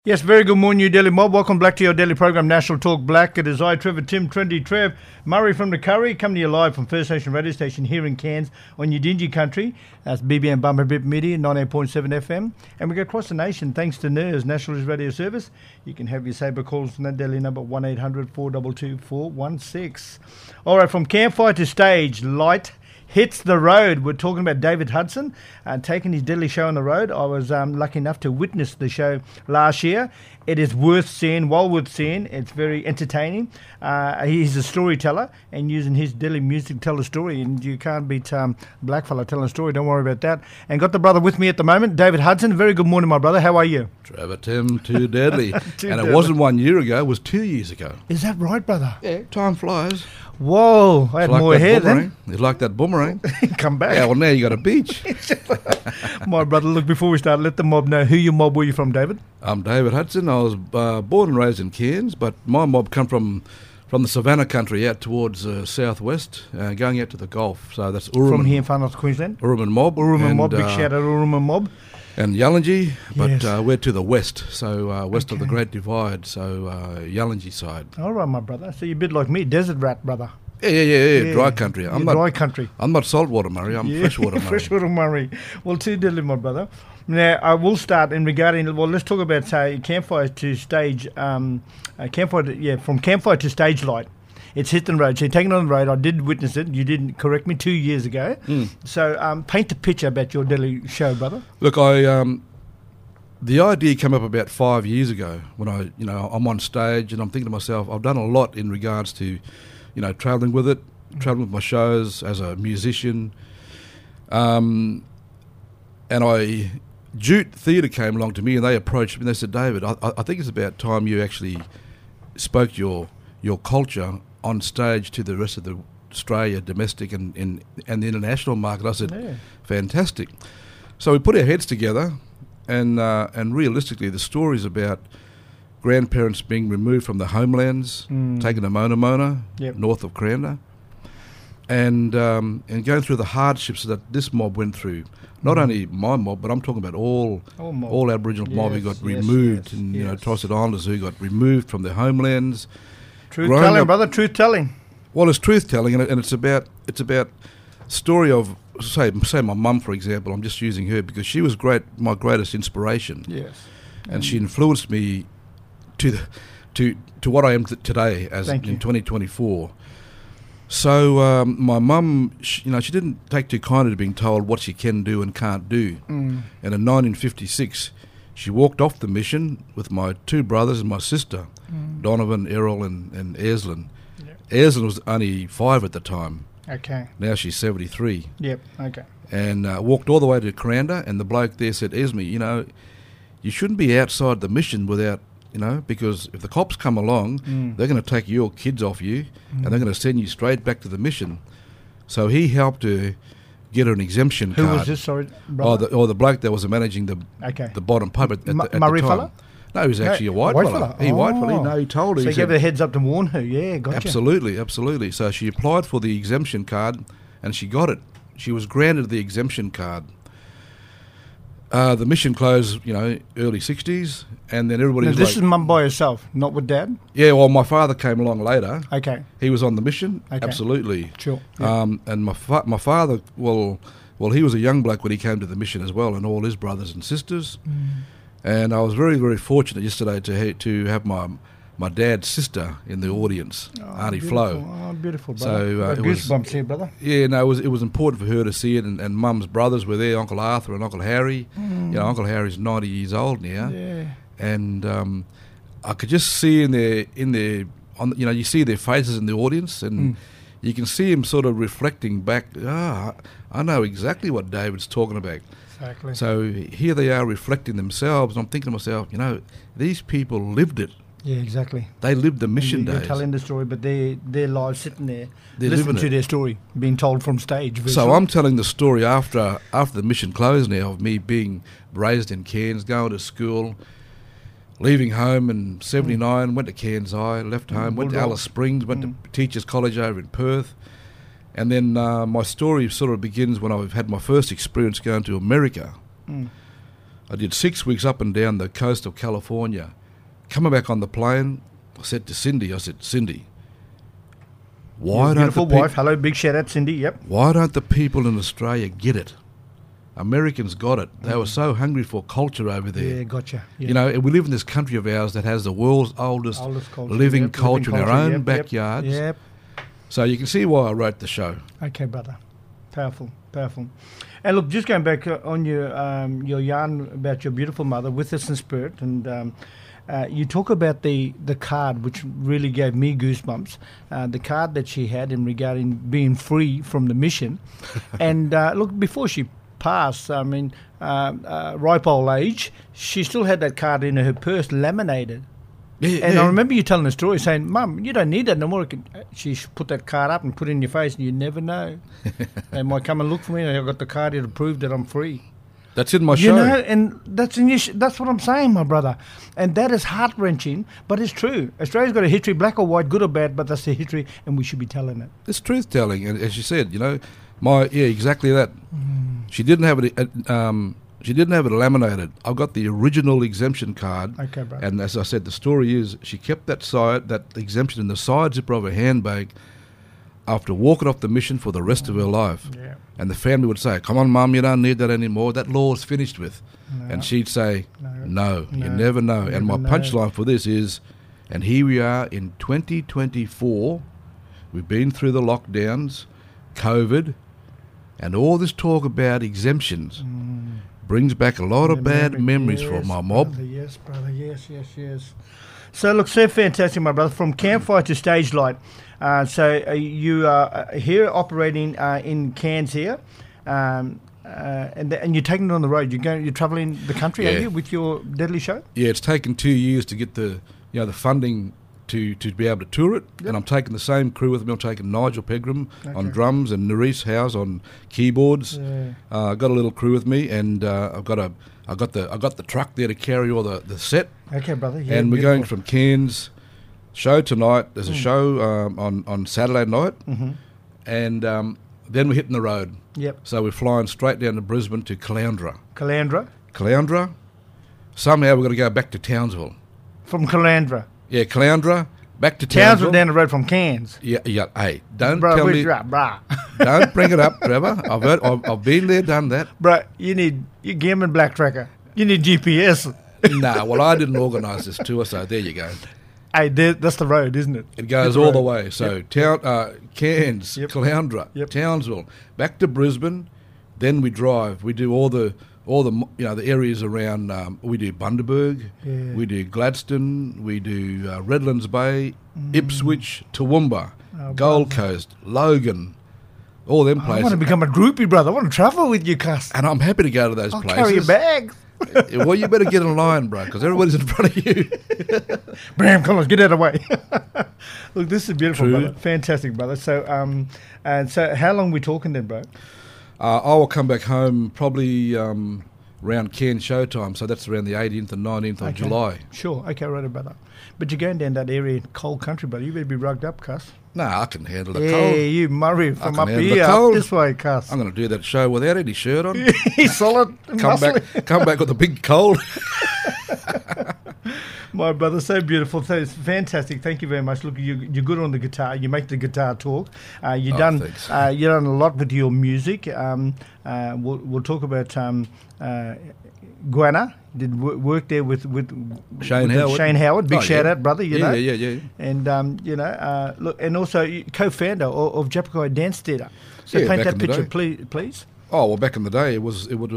Yes, very good morning, New Delhi mob. Welcome back to your daily program, National Talk Black. It is I, Trevor, Tim, Trendy Trev, Murray from the Curry, coming to you live from First Nation Radio Station here in Cairns on Udingi Country. That's BBM Bumper Bip Media, 98.7 FM. And we go across the nation thanks to NERS, National News Radio Service. You can have your saber calls on that daily number, 1-800-422-416. All right, from campfire to stage, light hits the road. We're talking about David Hudson taking his deadly show on the road. I was lucky enough to witness the show last year. It is worth seeing, well worth seeing. It's very entertaining. He's a storyteller and using his deadly music to tell a story. And you can't beat Blackfella telling a story. Don't worry about that. And got the brother with me at the moment, David Hudson. Very good morning, my brother. How are you? Trevor, Tim, too deadly. It wasn't 1 year ago. It was 2 years ago. Is that right, brother? Yeah, time flies. Whoa, I had It's like more that hair boomerang. then. It's like that boomerang. Come back. Yeah, well, now you got a beach. My brother, look, before we start, let the mob know who your mob were you from, David? I'm David Hudson. I was born and raised in Cairns, but my mob come from the Savannah country out towards southwest, going out to the Gulf. So that's Uruman. From here in far north Queensland? Uruman mob. Uruman mob, big shout out Uruman mob. And Yallingi, but Yes. we're to the west, so west of the Okay. Great Divide, so Yallingi side. All right, my brother. So you're a bit like me, desert rat, brother. Yeah, dry country. You're dry country. I'm not saltwater Murray, I'm freshwater Murray. Freshwater Murray. Well, too deadly, my brother. Now, I will start in regarding, well, let's talk about, say, campfire to stage, from campfire to stage light. It's hit the road. So you're taking it on the road. I did witness it. You didn't correct me 2 years ago. So paint a picture about your deadly show, brother. Look, the idea came up about 5 years ago when I'm on stage and I'm thinking to myself, I've done a lot in regards to, travelling with it, travelling with my shows as a musician. And Jute Theatre came along to me and they approached me and they said, David, I think it's about time you actually spoke your culture on stage to the rest of the Australia, domestic and the international market. I said, Yeah. fantastic. So we put our heads together and realistically the story is about grandparents being removed from the homelands, taken to Mona Mona, Yep. north of Cranda, and going through the hardships that this mob went through. Not only my mob, but I'm talking about all Aboriginal mob who Yes, got yes, removed, yes, and yes. Torres Strait Islanders who got removed from their homelands. Truth Growing telling, up- brother. Truth telling. Well, it's truth telling, and it's about story of say my mum, for example. I'm just using her because she was my greatest inspiration, Yes. and she influenced me to what I am today as Thank you. in 2024. So my mum, she didn't take too kindly to being told what she can do and can't do. And in 1956, she walked off the mission with my two brothers and my sister, Donovan, Errol, and Aislinn. Yep. Aislinn was only 5 at the time. Okay. Now she's 73. Yep. Okay. And walked all the way to Cranda, and the bloke there said, Esme, you shouldn't be outside the mission without, because if the cops come along, they're going to take your kids off you, and they're going to send you straight back to the mission. So he helped her get her an exemption Who card. was this? Sorry, brother. The bloke that was managing the bottom pub at the Murray time. fella? No, he was actually a white fella. White fella. He told her. So he he gave said, her a heads up to warn her. Yeah, gotcha. Absolutely. So she applied for the exemption card, and she got it. She was granted the exemption card. The mission closed, early 60s, and then everybody Now, was this like... is mum by herself, not with dad? Yeah, well, my father came along later. Okay, He was on the mission, Okay. absolutely. sure. Yeah. And my father, well, he was a young bloke when he came to the mission as well, and all his brothers and sisters. And I was very, very fortunate yesterday to have my dad's sister in the audience, Auntie Flo. Oh, beautiful, So, brother. it was- Goosebumps here, brother. Yeah, no, it was important for her to see it, and Mum's brothers were there, Uncle Arthur and Uncle Harry. Uncle Harry's 90 years old now, Yeah. and I could just see you see their faces in the audience, and you can see him sort of reflecting back. I know exactly what David's talking about. Exactly. So here they are reflecting themselves, and I'm thinking to myself, these people lived it. Yeah, exactly. They lived the mission You're days. telling the story, but their lives sitting there, They're listening living to it. their story, being told from stage. So virtually. I'm telling the story after the mission closed now of me being raised in Cairns, going to school, leaving home in 79, went to Cairns High, left home, went to Bulldog. Alice Springs, went to Teachers College over in Perth. And then my story sort of begins when I've had my first experience going to America. I did 6 weeks up and down the coast of California. Coming back on the plane, I said to Cindy, Cindy, why Your don't beautiful the wife. Hello, big shout out, Cindy. Yep. why don't the people in Australia get it? Americans got it. They were so hungry for culture over there. Yeah, gotcha. Yeah. You know, and we live in this country of ours that has the world's oldest culture, living yep, culture in our own yep, backyards. Yep. So you can see why I wrote the show. Okay, brother. Powerful, powerful. And look, just going back on your yarn about your beautiful mother, with us in spirit, and you talk about the card, which really gave me goosebumps. The card that she had in regarding being free from the mission, and look, before she passed, I mean, ripe old age, she still had that card in her purse, laminated. Yeah, And I remember you telling the story, saying, "Mum, you don't need that no more." She put that card up and put it in your face, and you never know. They might come and look for me, and I've got the card here to prove that I'm free. That's in my You show. know, and that's in your that's what I'm saying, my brother. And that is heart-wrenching, but it's true. Australia's got a history, black or white, good or bad, but that's the history, and we should be telling it. It's truth telling, and as you said, you know, exactly that. She didn't have it. She didn't have it laminated. I've got the original exemption card. Okay, brother. And as I said, the story is she kept that exemption in the side zipper of her handbag after walking off the mission for the rest of her life. Yeah. And the family would say, "Come on, Mum, you don't need that anymore. That law is finished with." No. And she'd say, No, you No. never know. Never And my know. punchline for this is, and here we are in 2024. We've been through the lockdowns, COVID, and all this talk about exemptions brings back a lot of bad memories for my mob. Brother, yes, brother. Yes. So, look, so fantastic, my brother. From campfire to stage light. You are here operating in Cairns here, and you're taking it on the road. You're travelling the country, are Yeah. you, with your deadly show? Yeah, it's taken 2 years to get the funding to be able to tour it, and I'm taking the same crew with me. I'm taking Nigel Pegram on drums and Nerisse House on keyboards. Yeah. I've got a little crew with me, and I got the truck there to carry all the set. Okay, brother. Yeah, And we're beautiful. going from Cairns. Show tonight. There's a show on Saturday night, and then we're hitting the road. Yep. So we're flying straight down to Brisbane to Caloundra. Caloundra. Somehow we've got to go back to Townsville. From Caloundra. Yeah, Caloundra, back to Townsville Townsville. down the road from Cairns. Yeah. Hey, don't Bro, tell me. Bruh. Don't bring it up, Trevor. I've been there, done that. Bruh, you Gammon Black Tracker. You need GPS. Nah, well, I didn't organise this tour, so there you go. Hey, that's the road, isn't it? It goes all the way. So Cairns, Yep. Caloundra, Yep. Townsville, back to Brisbane. Then we drive. We do all the the areas around. We do Bundaberg. Yeah. We do Gladstone. We do Redlands Bay, Ipswich, Toowoomba, Gold Coast, Logan, all them I places. want to become a groupie, brother. I want to travel with you, cuss. And I'm happy to go to those I'll places. carry your bags. Well, you better get in line, bro, because everybody's in front of you. Bram, come on, get out of the way. Look, this is beautiful, True. brother. Fantastic, brother. So, and so how long are we talking then, bro? I will come back home probably around Cairns showtime, so that's around the 18th and 19th of Okay. July. Sure. Okay, right, brother. But you're going down that area in cold country, brother. You better be rugged up, cuss. Nah, I can handle the Yeah, cold. you Murray from can up handle the here, up cold. this way, cuss. I'm going to do that show without any shirt on. He's solid. come back with a big cold. My brother, so beautiful. So it's fantastic. Thank you very much. Look, you're good on the guitar. You make the guitar talk. You've done thanks. you've done a lot with your music. We'll talk about Guana. Did work there with Shane with Howard. Shane Howard. Big Oh, shout yeah. out, brother. You know. Yeah. And look, and also co-founder of Jabberwocky Dance Theatre. So Yeah, paint back that in the picture, day. please. Oh, well, back in the day, we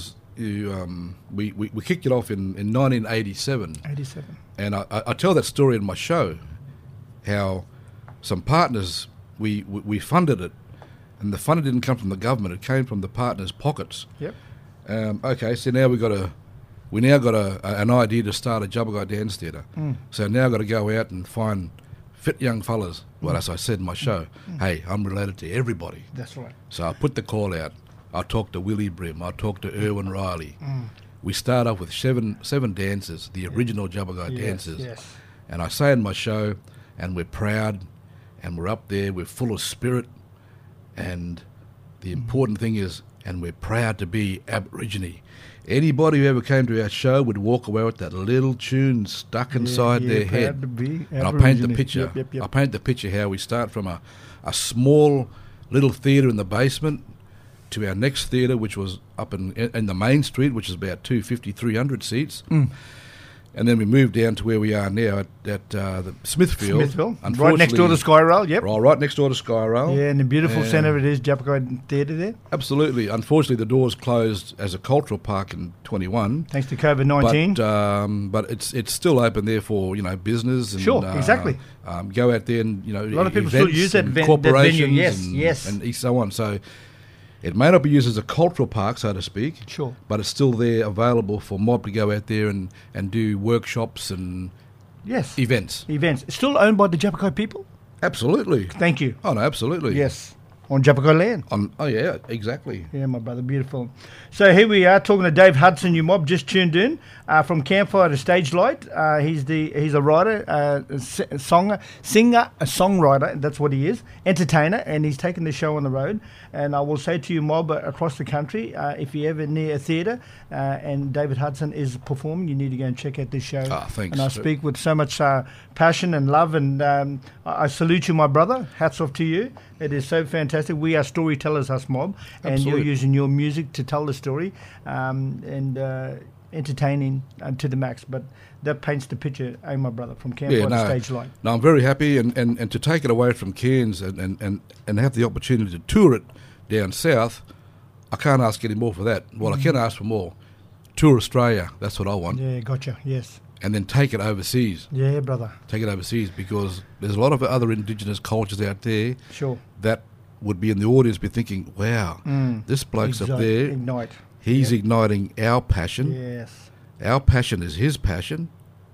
kicked it off in 1987. 87. And I tell that story in my show, how some partners, we funded it, and the funding didn't come from the government, it came from the partners' pockets. Yep. Okay, so now we now got an idea to start a Jabberwocky Dance Theatre. So now I've got to go out and find fit young fellas. Well, as I said in my show, hey, I'm related to everybody. That's right. So I put the call out. I talked to Willie Brim. I talked to Irwin Riley. We start off with seven dancers, the original Jabberwocky dancers. Yes. And I say in my show, and we're proud, and we're up there, we're full of spirit, and the important thing is, and we're proud to be Aborigine. Anybody who ever came to our show would walk away with that little tune stuck inside their head. And I'll paint the picture. Yep. I'll paint the picture how we start from a small little theatre in the basement to our next theatre, which was up in the main street, which is about 250, 300 seats. And then we moved down to where we are now at the Smithfield. Right next door to Sky Rail, yep. Right next door to Sky Rail. Yeah, in the beautiful centre it is, Jabbercoy Theatre there. Absolutely. Unfortunately, the doors closed as a cultural park in 21. Thanks to COVID-19. But it's still open there for, business. And, sure, exactly. Go out there and, a lot of people still use that venue, yes. And so on. So it may not be used as a cultural park, so to speak. Sure. But it's still there available for mob to go out there and do workshops and events. It's still owned by the Jabbercoy people? Absolutely. Thank you. Oh, no, absolutely. Yes. On Jabbercoy land. Yeah, exactly. Yeah, my brother, beautiful. So here we are talking to Dave Hudson, you mob, just tuned in from Campfire to Stage Light. He's a writer, a singer, a songwriter, that's what he is, entertainer, and he's taken the show on the road. And I will say to you, mob, across the country, if you're ever near a theatre and David Hudson is performing, you need to go and check out this show. Thanks. And I speak with so much passion and love, and I salute you, my brother. Hats off to you. It is so fantastic. We are storytellers, us mob, and Absolutely. you're using your music to tell the story and entertaining to the max. But that paints the picture, my brother, from Campfire to Stage Light. No, I'm very happy, and to take it away from Cairns and have the opportunity to tour it down south, I can't ask any more for that. Well, I can ask for more. Tour Australia, that's what I want. Yeah, gotcha, yes. And then take it overseas. Yeah, brother. Take it overseas, because there's a lot of other indigenous cultures out there that would be in the audience be thinking, wow, this bloke's up there. Ignite. He's igniting our passion. Yes. Our passion is his passion.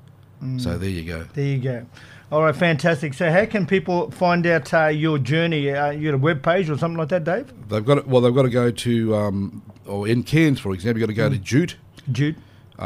So there you go. There you go. All right, fantastic. So how can people find out your journey? You got a web page or something like that, Dave? They've got to go to, or in Cairns, for example, you've got to go to Jute. Jute.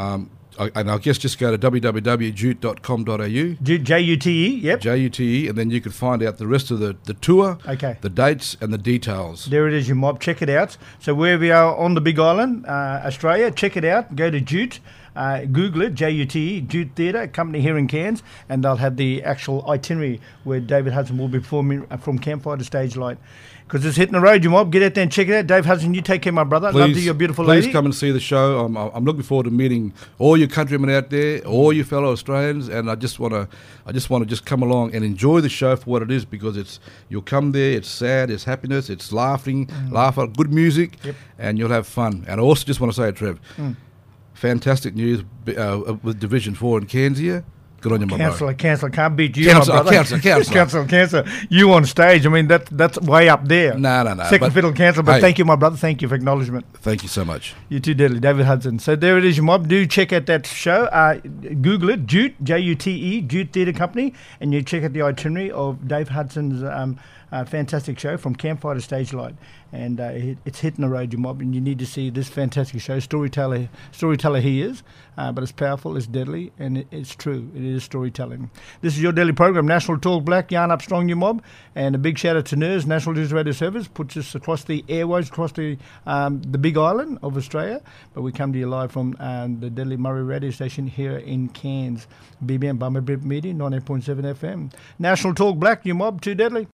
And I guess just go to www.jute.com.au. Jute, yep. Jute, and then you can find out the rest of the tour, the dates and the details. There it is, you mob. Check it out. So wherever you are on the Big Island, Australia, check it out. Go to Jute. Google it, Jute, Jute Theatre, a company here in Cairns, and they'll have the actual itinerary where David Hudson will be performing from Campfire to Stage Light. Because it's hitting the road, you mob. Get out there and check it out. Dave Hudson, you take care, my brother. Love to your beautiful lady. Please come and see the show. I'm looking forward to meeting all your countrymen out there, all your fellow Australians, and I just want to just come along and enjoy the show for what it is, because you'll come there. It's sad, it's happiness, it's laughing, good music, and you'll have fun. And I also just want to say, Trev, fantastic news with Division 4 in Cairns here. Good on you, my brother. Cancel. Can't beat you, my brother. Cancel. You on stage. I mean, that's way up there. No. Second fiddle cancel. But thank you, my brother. Thank you for acknowledgement. Thank you so much. You too, deadly. David Hudson. So there it is, your mob. Do check out that show. Google it, Jute, Jute, Jute Theatre Company, and you check out the itinerary of Dave Hudson's fantastic show from Campfire to Stage Light. And it's hitting the road, your mob, and you need to see this fantastic show. Storyteller he is, but it's powerful, it's deadly, and it's true. It is storytelling. This is your daily program, National Talk Black, Yarn Up Strong, your mob, and a big shout out to NERS, National News Radio Service, puts us across the airways, across the Big Island of Australia, but we come to you live from the Deadly Murray radio station here in Cairns, BBM, Bummer Media, 98.7 FM. National Talk Black, your mob, too deadly.